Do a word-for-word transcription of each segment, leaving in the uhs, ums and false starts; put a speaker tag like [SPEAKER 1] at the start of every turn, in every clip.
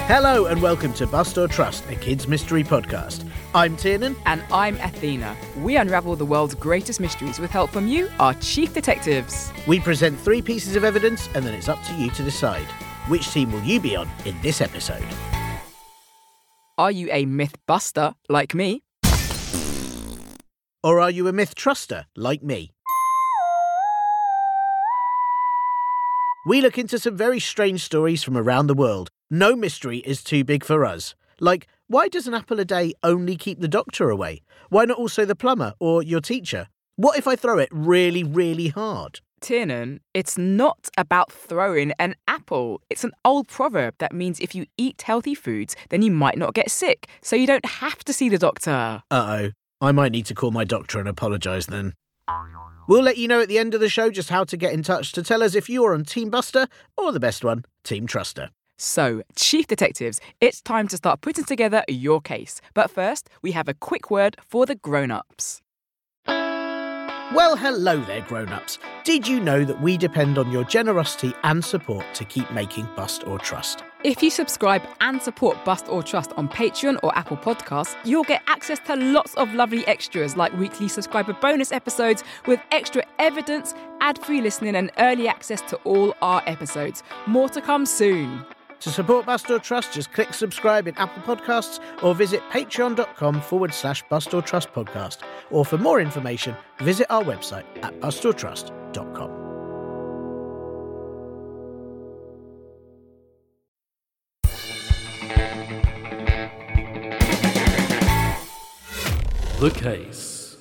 [SPEAKER 1] Hello and welcome to Bust or Trust, a kids' mystery podcast. I'm Tiernan.
[SPEAKER 2] And I'm Athena. We unravel the world's greatest mysteries with help from you, our chief detectives.
[SPEAKER 1] We present three pieces of evidence and then it's up to you to decide. Which team will you be on in this episode?
[SPEAKER 2] Are you a myth buster like me?
[SPEAKER 1] Or are you a myth truster like me? We look into some very strange stories from around the world. No mystery is too big for us. Like, why does an apple a day only keep the doctor away? Why not also the plumber or your teacher? What if I throw it really, really hard?
[SPEAKER 2] Tiernan, it's not about throwing an apple. It's an old proverb that means if you eat healthy foods, then you might not get sick, so you don't have to see the doctor.
[SPEAKER 1] Uh-oh. I might need to call my doctor and apologise then. We'll let you know at the end of the show just how to get in touch to tell us if you're on Team Buster or the best one, Team Truster.
[SPEAKER 2] So, Chief Detectives, it's time to start putting together your case. But first, we have a quick word for the grown-ups.
[SPEAKER 1] Well, hello there, grown-ups. Did you know that we depend on your generosity and support to keep making Bust or Trust?
[SPEAKER 2] If you subscribe and support Bust or Trust on Patreon or Apple Podcasts, you'll get access to lots of lovely extras like weekly subscriber bonus episodes with extra evidence, ad-free listening and early access to all our episodes. More to come soon.
[SPEAKER 1] To support Bust or Trust, just click subscribe in Apple Podcasts or visit patreon.com forward slash Bust or Trust podcast. Or for more information, visit our website at bust or trust dot com.
[SPEAKER 3] The case.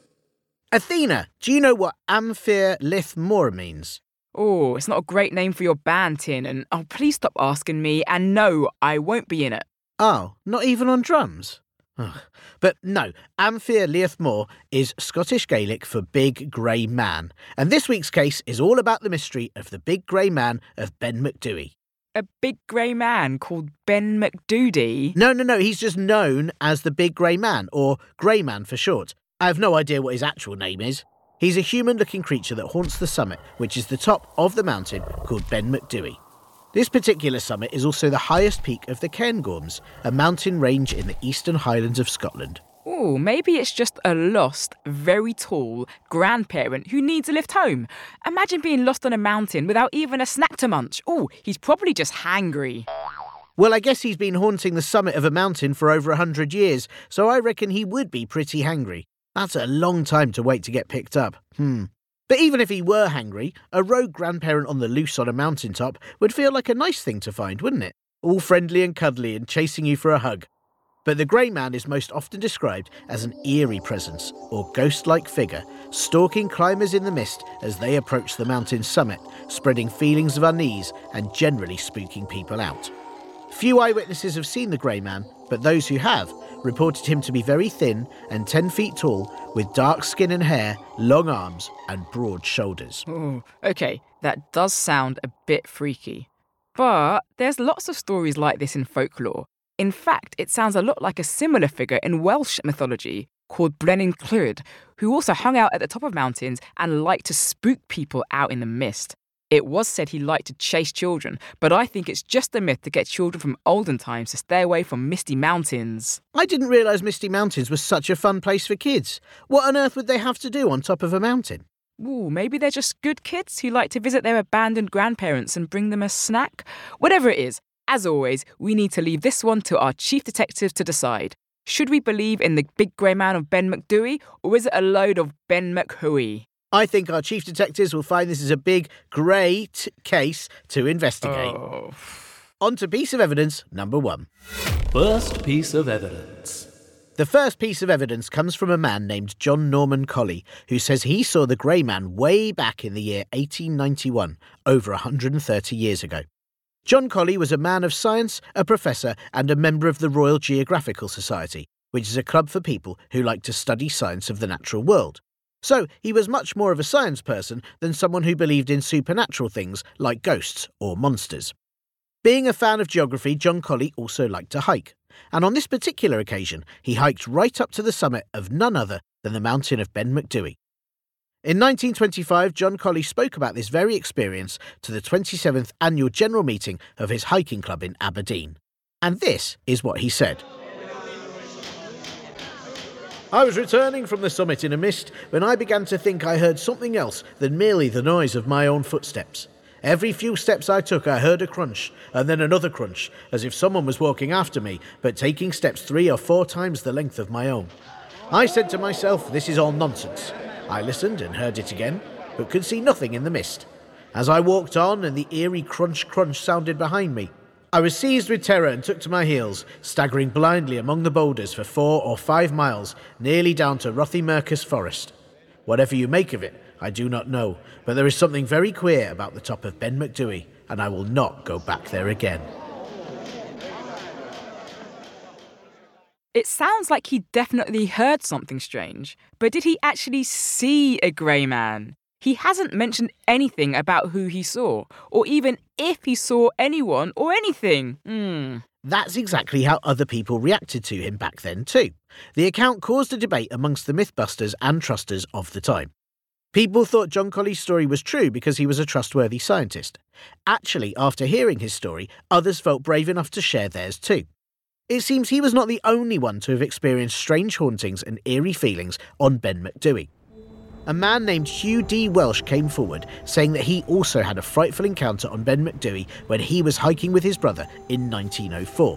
[SPEAKER 1] Athena, do you know what Amphir Lith Mor means?
[SPEAKER 2] Oh, it's not a great name for your band, Tin, and oh, please stop asking me, and no, I won't be in it.
[SPEAKER 1] Oh, not even on drums? Ugh. But no, Amphir Lith Mor is Scottish Gaelic for big grey man, and this week's case is all about the mystery of the big grey man of Ben Macdui.
[SPEAKER 2] A big grey man called Ben Macdoody?
[SPEAKER 1] No, no, no, he's just known as the big grey man, or grey man for short. I have no idea what his actual name is. He's a human-looking creature that haunts the summit, which is the top of the mountain called Ben Macdui. This particular summit is also the highest peak of the Cairngorms, a mountain range in the eastern highlands of Scotland.
[SPEAKER 2] Oh, maybe it's just a lost, very tall grandparent who needs a lift home. Imagine being lost on a mountain without even a snack to munch. Oh, he's probably just hangry.
[SPEAKER 1] Well, I guess he's been haunting the summit of a mountain for over a hundred years, so I reckon he would be pretty hangry. That's a long time to wait to get picked up. Hmm. But even if he were hangry, a rogue grandparent on the loose on a mountaintop would feel like a nice thing to find, wouldn't it? All friendly and cuddly and chasing you for a hug. But the grey man is most often described as an eerie presence or ghost-like figure, stalking climbers in the mist as they approach the mountain's summit, spreading feelings of unease and generally spooking people out. Few eyewitnesses have seen the grey man, but those who have reported him to be very thin and ten feet tall, with dark skin and hair, long arms and broad shoulders.
[SPEAKER 2] Oh, okay, that does sound a bit freaky. But there's lots of stories like this in folklore. In fact, it sounds a lot like a similar figure in Welsh mythology called Brenin Clwyd, who also hung out at the top of mountains and liked to spook people out in the mist. It was said he liked to chase children, but I think it's just a myth to get children from olden times to stay away from misty mountains.
[SPEAKER 1] I didn't realise Misty Mountains was such a fun place for kids. What on earth would they have to do on top of a mountain?
[SPEAKER 2] Ooh, maybe they're just good kids who like to visit their abandoned grandparents and bring them a snack. Whatever it is, as always, we need to leave this one to our chief detectives to decide. Should we believe in the big grey man of Ben Macdui, or is it a load of Ben Machui?
[SPEAKER 1] I think our chief detectives will find this is a big, great case to investigate.
[SPEAKER 2] Oh.
[SPEAKER 1] On to piece of evidence number one.
[SPEAKER 3] First piece of evidence.
[SPEAKER 1] The first piece of evidence comes from a man named John Norman Colley, who says he saw the grey man way back in the year eighteen ninety-one, over one hundred thirty years ago. John Colley was a man of science, a professor, and a member of the Royal Geographical Society, which is a club for people who like to study science of the natural world. So he was much more of a science person than someone who believed in supernatural things like ghosts or monsters. Being a fan of geography, John Colley also liked to hike. And on this particular occasion, he hiked right up to the summit of none other than the mountain of Ben Macdui. In nineteen twenty-five, John Colley spoke about this very experience to the twenty-seventh annual general meeting of his hiking club in Aberdeen. And this is what he said. I was returning from the summit in a mist when I began to think I heard something else than merely the noise of my own footsteps. Every few steps I took, I heard a crunch, and then another crunch, as if someone was walking after me, but taking steps three or four times the length of my own. I said to myself, this is all nonsense. I listened and heard it again, but could see nothing in the mist. As I walked on and the eerie crunch-crunch sounded behind me, I was seized with terror and took to my heels, staggering blindly among the boulders for four or five miles, nearly down to Rothiemurchus Forest. Whatever you make of it, I do not know, but there is something very queer about the top of Ben Macdui, and I will not go back there again.
[SPEAKER 2] It sounds like he definitely heard something strange, but did he actually see a grey man? He hasn't mentioned anything about who he saw, or even if he saw anyone or anything. Hmm.
[SPEAKER 1] That's exactly how other people reacted to him back then too. The account caused a debate amongst the mythbusters and trusters of the time. People thought John Colley's story was true because he was a trustworthy scientist. Actually, after hearing his story, others felt brave enough to share theirs too. It seems he was not the only one to have experienced strange hauntings and eerie feelings on Ben Macdui. A man named Hugh D. Welsh came forward, saying that he also had a frightful encounter on Ben Macdui when he was hiking with his brother in nineteen oh four.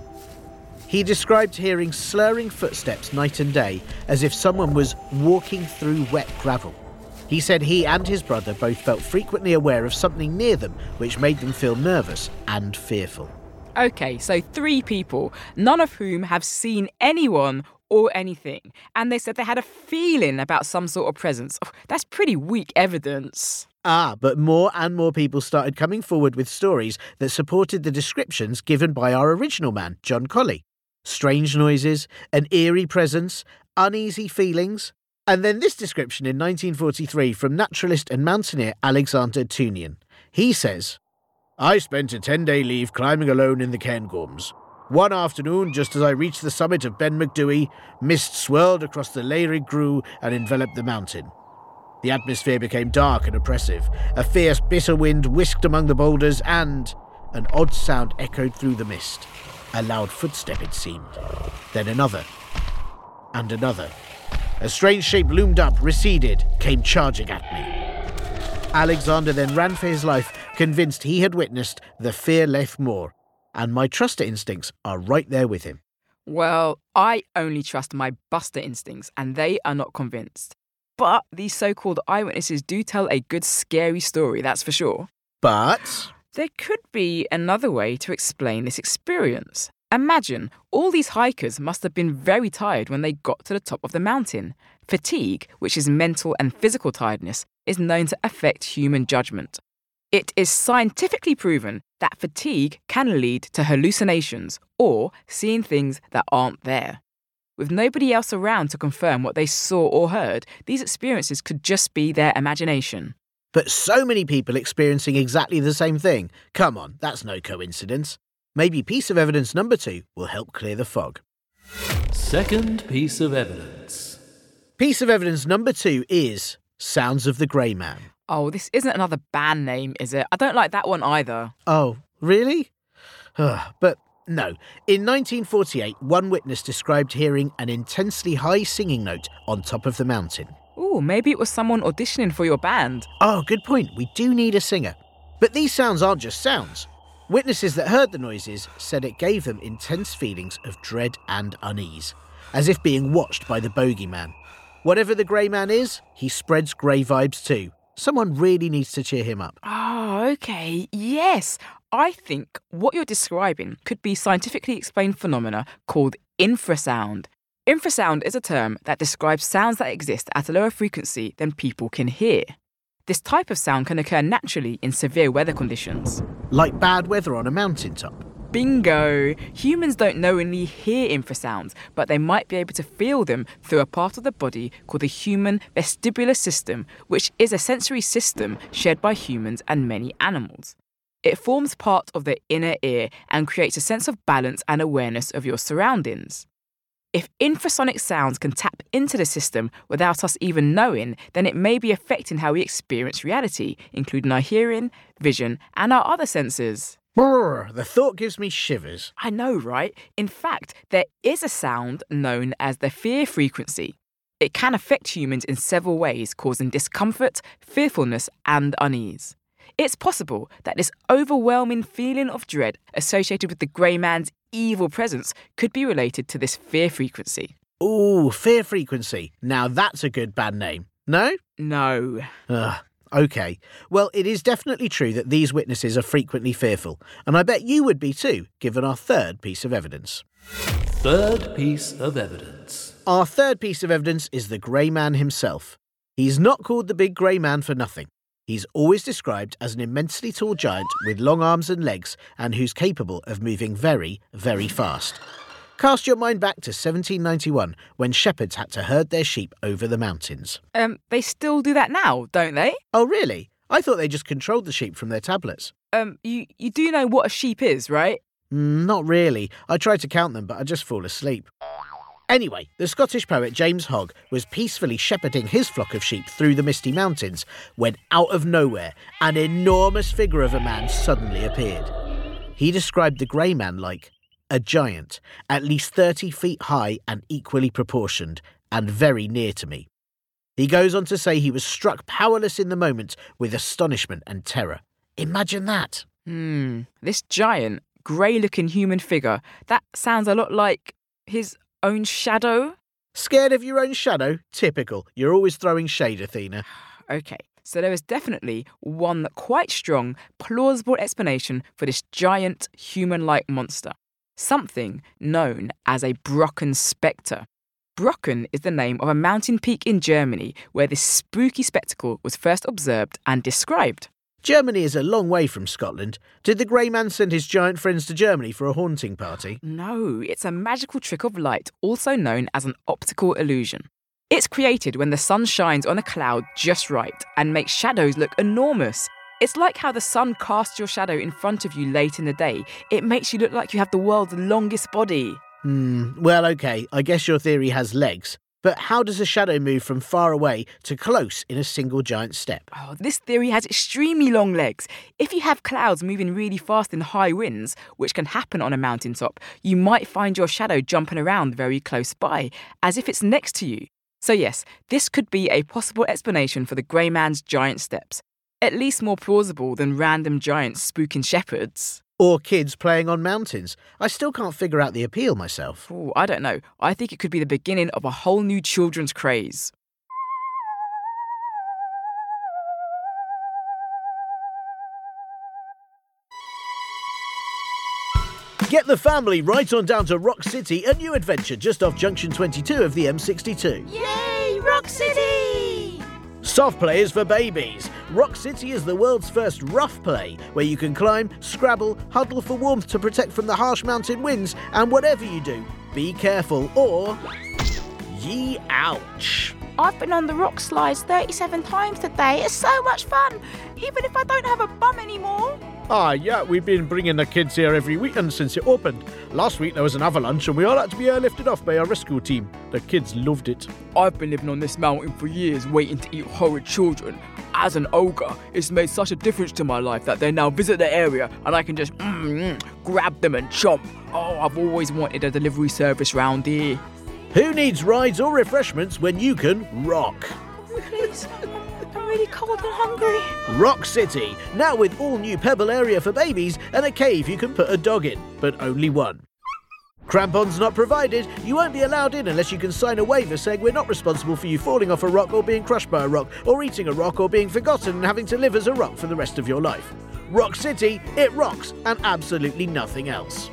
[SPEAKER 1] He described hearing slurring footsteps night and day, as if someone was walking through wet gravel. He said he and his brother both felt frequently aware of something near them, which made them feel nervous and fearful.
[SPEAKER 2] Okay, so three people, none of whom have seen anyone or anything, and they said they had a feeling about some sort of presence. Oh, that's pretty weak evidence.
[SPEAKER 1] Ah, but more and more people started coming forward with stories that supported the descriptions given by our original man, John Colley. Strange noises, an eerie presence, uneasy feelings, and then this description in nineteen forty-three from naturalist and mountaineer Alexander Tunian. He says, I spent a ten-day leave climbing alone in the Cairngorms. One afternoon, just as I reached the summit of Ben Macdui, mist swirled across the Laoire Grue and enveloped the mountain. The atmosphere became dark and oppressive. A fierce, bitter wind whisked among the boulders and an odd sound echoed through the mist. A loud footstep, it seemed. Then another. And another. A strange shape loomed up, receded, came charging at me. Alexander then ran for his life, convinced he had witnessed the Fear Leth More. And my truster instincts are right there with him.
[SPEAKER 2] Well, I only trust my buster instincts, and they are not convinced. But these so-called eyewitnesses do tell a good scary story, that's for sure.
[SPEAKER 1] But
[SPEAKER 2] there could be another way to explain this experience. Imagine, all these hikers must have been very tired when they got to the top of the mountain. Fatigue, which is mental and physical tiredness, is known to affect human judgment. It is scientifically proven that fatigue can lead to hallucinations or seeing things that aren't there. With nobody else around to confirm what they saw or heard, these experiences could just be their imagination.
[SPEAKER 1] But so many people experiencing exactly the same thing. Come on, that's no coincidence. Maybe piece of evidence number two will help clear the fog.
[SPEAKER 3] Second piece of evidence.
[SPEAKER 1] Piece of evidence number two is Sounds of the Grey Man.
[SPEAKER 2] Oh, this isn't another band name, is it? I don't like that one either.
[SPEAKER 1] Oh, really? But no. In nineteen forty-eight, one witness described hearing an intensely high singing note on top of the mountain.
[SPEAKER 2] Ooh, maybe it was someone auditioning for your band.
[SPEAKER 1] Oh, good point. We do need a singer. But these sounds aren't just sounds. Witnesses that heard the noises said it gave them intense feelings of dread and unease, as if being watched by the bogeyman. Whatever the Grey Man is, he spreads grey vibes too. Someone really needs to cheer him up.
[SPEAKER 2] Oh, okay. Yes. I think what you're describing could be scientifically explained phenomena called infrasound. Infrasound is a term that describes sounds that exist at a lower frequency than people can hear. This type of sound can occur naturally in severe weather conditions.
[SPEAKER 1] Like bad weather on a mountaintop.
[SPEAKER 2] Bingo! Humans don't knowingly hear infrasounds, but they might be able to feel them through a part of the body called the human vestibular system, which is a sensory system shared by humans and many animals. It forms part of the inner ear and creates a sense of balance and awareness of your surroundings. If infrasonic sounds can tap into the system without us even knowing, then it may be affecting how we experience reality, including our hearing, vision, and our other senses.
[SPEAKER 1] Brr, the thought gives me shivers.
[SPEAKER 2] I know, right? In fact, there is a sound known as the fear frequency. It can affect humans in several ways, causing discomfort, fearfulness, and unease. It's possible that this overwhelming feeling of dread associated with the grey man's evil presence could be related to this fear frequency.
[SPEAKER 1] Ooh, fear frequency. Now that's a good band name. No?
[SPEAKER 2] No.
[SPEAKER 1] Ugh. OK. Well, it is definitely true that these witnesses are frequently fearful, and I bet you would be too, given our third piece of evidence.
[SPEAKER 3] Third piece of evidence.
[SPEAKER 1] Our third piece of evidence is the Grey Man himself. He's not called the Big Grey Man for nothing. He's always described as an immensely tall giant with long arms and legs and who's capable of moving very, very fast. Cast your mind back to seventeen ninety-one, when shepherds had to herd their sheep over the mountains.
[SPEAKER 2] Um, they still do that now, don't they?
[SPEAKER 1] Oh, really? I thought they just controlled the sheep from their tablets.
[SPEAKER 2] Um, you, you do know what a sheep is, right?
[SPEAKER 1] Mm, not really. I tried to count them, but I just fall asleep. Anyway, the Scottish poet James Hogg was peacefully shepherding his flock of sheep through the misty mountains when, out of nowhere, an enormous figure of a man suddenly appeared. He described the Grey Man like a giant, at least thirty feet high and equally proportioned, and very near to me. He goes on to say he was struck powerless in the moment with astonishment and terror. Imagine that.
[SPEAKER 2] Hmm, this giant, grey-looking human figure, that sounds a lot like his own shadow?
[SPEAKER 1] Scared of your own shadow? Typical. You're always throwing shade, Athena.
[SPEAKER 2] Okay, so there is definitely one quite strong, plausible explanation for this giant, human-like monster. Something known as a Brocken spectre. Brocken is the name of a mountain peak in Germany where this spooky spectacle was first observed and described.
[SPEAKER 1] Germany is a long way from Scotland. Did the Grey Man send his giant friends to Germany for a haunting party?
[SPEAKER 2] No, it's a magical trick of light, also known as an optical illusion. It's created when the sun shines on a cloud just right and makes shadows look enormous. It's like how the sun casts your shadow in front of you late in the day. It makes you look like you have the world's longest body.
[SPEAKER 1] Hmm, well, OK, I guess your theory has legs. But how does a shadow move from far away to close in a single giant step?
[SPEAKER 2] Oh, this theory has extremely long legs. If you have clouds moving really fast in high winds, which can happen on a mountaintop, you might find your shadow jumping around very close by, as if it's next to you. So yes, this could be a possible explanation for the Grey Man's giant steps. At least more plausible than random giants spooking shepherds.
[SPEAKER 1] Or kids playing on mountains. I still can't figure out the appeal myself.
[SPEAKER 2] Oh, I don't know. I think it could be the beginning of a whole new children's craze.
[SPEAKER 1] Get the family right on down to Rock City, a new adventure just off Junction twenty-two of the M sixty-two.
[SPEAKER 4] Yay, Rock City!
[SPEAKER 1] Soft play is for babies. Rock City is the world's first rough play, where you can climb, scrabble, huddle for warmth to protect from the harsh mountain winds, and whatever you do, be careful or... Yee ouch.
[SPEAKER 4] I've been on the rock slides thirty-seven times today. It's so much fun, even if I don't have a bum anymore.
[SPEAKER 1] Ah, yeah, we've been bringing the kids here every weekend since it opened. Last week there was an avalanche and we all had to be airlifted off by our rescue team. The kids loved it.
[SPEAKER 2] I've been living on this mountain for years waiting to eat horrid children. As an ogre, it's made such a difference to my life that they now visit the area and I can just mm, mm, grab them and chomp. Oh, I've always wanted a delivery service round here.
[SPEAKER 1] Who needs rides or refreshments when you can rock?
[SPEAKER 4] Please, I'm really cold and hungry.
[SPEAKER 1] Rock City, now with all new pebble area for babies and a cave you can put a dog in, but only one. Crampons not provided. You won't be allowed in unless you can sign a waiver saying we're not responsible for you falling off a rock or being crushed by a rock or eating a rock or being forgotten and having to live as a rock for the rest of your life. Rock City, it rocks and absolutely nothing else.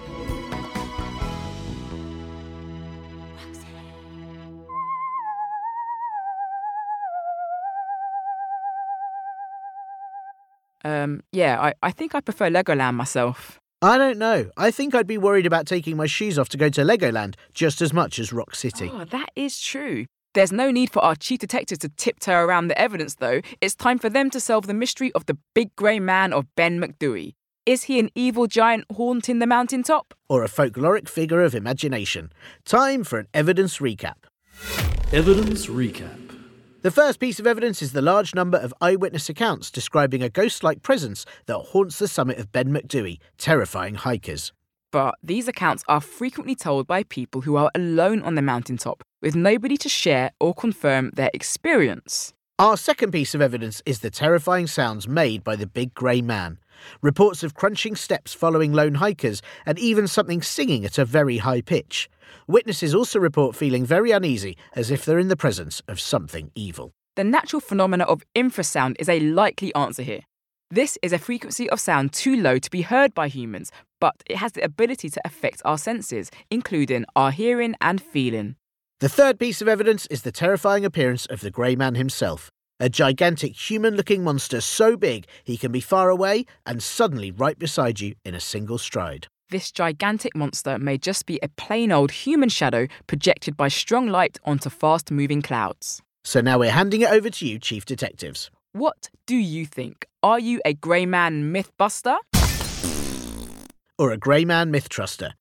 [SPEAKER 2] Um, yeah, I, I think I prefer Legoland myself.
[SPEAKER 1] I don't know. I think I'd be worried about taking my shoes off to go to Legoland just as much as Rock City.
[SPEAKER 2] Oh, that is true. There's no need for our chief detectives to tiptoe around the evidence, though. It's time for them to solve the mystery of the Big Grey Man of Ben Macdui. Is he an evil giant haunting the mountaintop?
[SPEAKER 1] Or a folkloric figure of imagination? Time for an evidence recap.
[SPEAKER 3] Evidence recap.
[SPEAKER 1] The first piece of evidence is the large number of eyewitness accounts describing a ghost-like presence that haunts the summit of Ben Macdui, terrifying hikers.
[SPEAKER 2] But these accounts are frequently told by people who are alone on the mountaintop, with nobody to share or confirm their experience.
[SPEAKER 1] Our second piece of evidence is the terrifying sounds made by the big grey man. Reports of crunching steps following lone hikers, and even something singing at a very high pitch. Witnesses also report feeling very uneasy, as if they're in the presence of something evil.
[SPEAKER 2] The natural phenomena of infrasound is a likely answer here. This is a frequency of sound too low to be heard by humans, but it has the ability to affect our senses, including our hearing and feeling.
[SPEAKER 1] The third piece of evidence is the terrifying appearance of the grey man himself. A gigantic human-looking monster so big he can be far away and suddenly right beside you in a single stride.
[SPEAKER 2] This gigantic monster may just be a plain old human shadow projected by strong light onto fast-moving clouds.
[SPEAKER 1] So now we're handing it over to you, Chief Detectives.
[SPEAKER 2] What do you think? Are you a grey man mythbuster?
[SPEAKER 1] Or a grey man myth truster?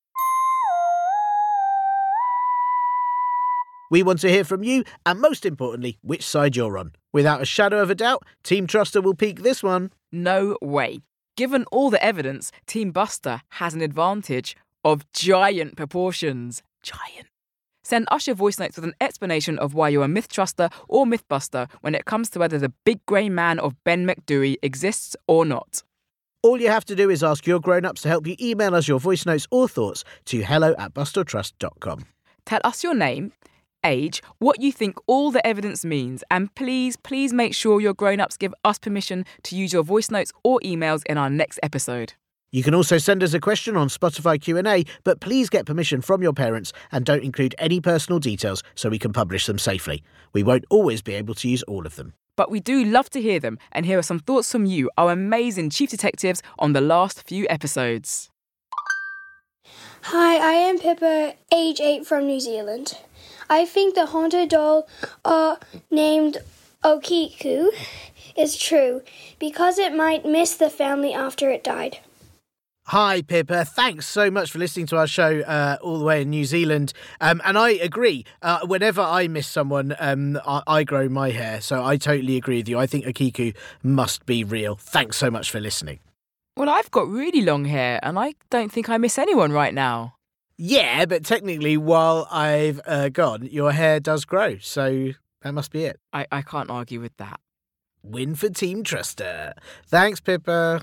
[SPEAKER 1] We want to hear from you, and most importantly, which side you're on. Without a shadow of a doubt, Team Truster will peak this one.
[SPEAKER 2] No way. Given all the evidence, Team Buster has an advantage of giant proportions. Giant. Send us your voice notes with an explanation of why you're a myth truster or mythbuster when it comes to whether the big grey man of Ben Macdui exists or not.
[SPEAKER 1] All you have to do is ask your grown-ups to help you email us your voice notes or thoughts to hello at bustortrust dot com.
[SPEAKER 2] Tell us your name, age, what you think all the evidence means, and please, please make sure your grown-ups give us permission to use your voice notes or emails in our next episode.
[SPEAKER 1] You can also send us a question on Spotify Q and A, but please get permission from your parents and don't include any personal details so we can publish them safely. We won't always be able to use all of them.
[SPEAKER 2] But we do love to hear them and hear some thoughts from you, our amazing Chief Detectives, on the last few episodes.
[SPEAKER 5] Hi, I am Pippa, age eight from New Zealand. I think the haunted doll uh, named Okiku is true because it might miss the family after it died.
[SPEAKER 1] Hi, Pippa. Thanks so much for listening to our show uh, all the way in New Zealand. Um, and I agree. Uh, whenever I miss someone, um, I-, I grow my hair. So I totally agree with you. I think Okiku must be real. Thanks so much for listening.
[SPEAKER 2] Well, I've got really long hair and I don't think I miss anyone right now.
[SPEAKER 1] Yeah, but technically, while I've uh, gone, your hair does grow. So that must be it.
[SPEAKER 2] I, I can't argue with that.
[SPEAKER 1] Win for Team Truster. Thanks, Pippa.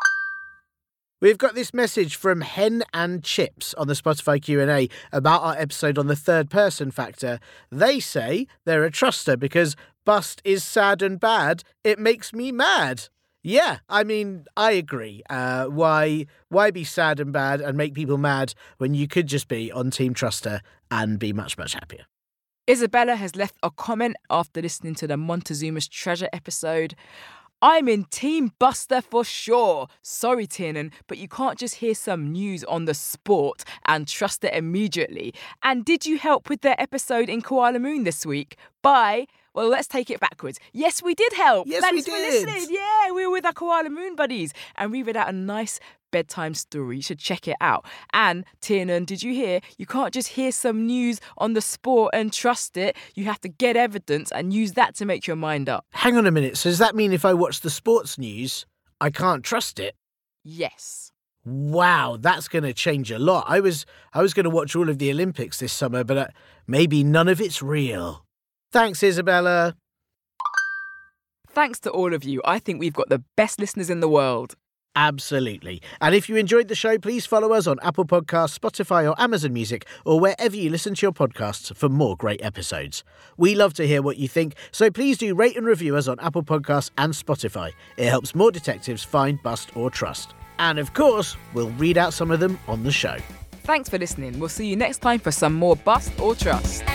[SPEAKER 1] We've got this message from Hen and Chips on the Spotify Q and A about our episode on the third person factor. They say they're a truster because bust is sad and bad. It makes me mad. Yeah, I mean, I agree. Uh, why why be sad and bad and make people mad when you could just be on Team Truster and be much, much happier?
[SPEAKER 2] Isabella has left a comment after listening to the Montezuma's Treasure episode. I'm in Team Buster for sure. Sorry, Tiernan, but you can't just hear some news on the sport and trust it immediately. And did you help with their episode in Koala Moon this week? Bye. Well, let's take it backwards. Yes, we did help.
[SPEAKER 1] Yes,
[SPEAKER 2] Thanks
[SPEAKER 1] we
[SPEAKER 2] for
[SPEAKER 1] did.
[SPEAKER 2] listening. Yeah, we were with our Koala Moon buddies and we read out a nice bedtime story. You should check it out. And Tiernan, did you hear? You can't just hear some news on the sport and trust it. You have to get evidence and use that to make your mind up.
[SPEAKER 1] Hang on a minute. So does that mean if I watch the sports news, I can't trust it?
[SPEAKER 2] Yes.
[SPEAKER 1] Wow, that's going to change a lot. I was I was going to watch all of the Olympics this summer, but uh, maybe none of it's real. Thanks, Isabella.
[SPEAKER 2] Thanks to all of you. I think we've got the best listeners in the world.
[SPEAKER 1] Absolutely. And if you enjoyed the show, please follow us on Apple Podcasts, Spotify or Amazon Music, or wherever you listen to your podcasts for more great episodes. We love to hear what you think, so please do rate and review us on Apple Podcasts and Spotify. It helps more detectives find, bust or trust. And of course, we'll read out some of them on the show.
[SPEAKER 2] Thanks for listening. We'll see you next time for some more Bust or Trust.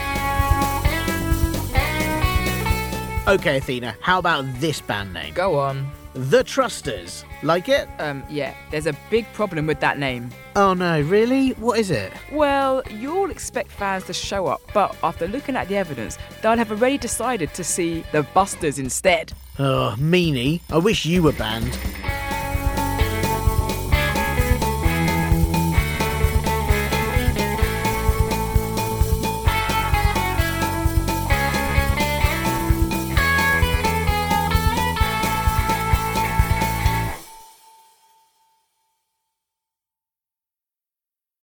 [SPEAKER 1] Okay, Athena, how about this band name?
[SPEAKER 2] Go on.
[SPEAKER 1] The Trusters. Like it?
[SPEAKER 2] Um, yeah, there's a big problem with that name.
[SPEAKER 1] Oh no, really? What is it?
[SPEAKER 2] Well, you all expect fans to show up, but after looking at the evidence, they'll have already decided to see the Busters instead.
[SPEAKER 1] Oh, meanie. I wish you were banned.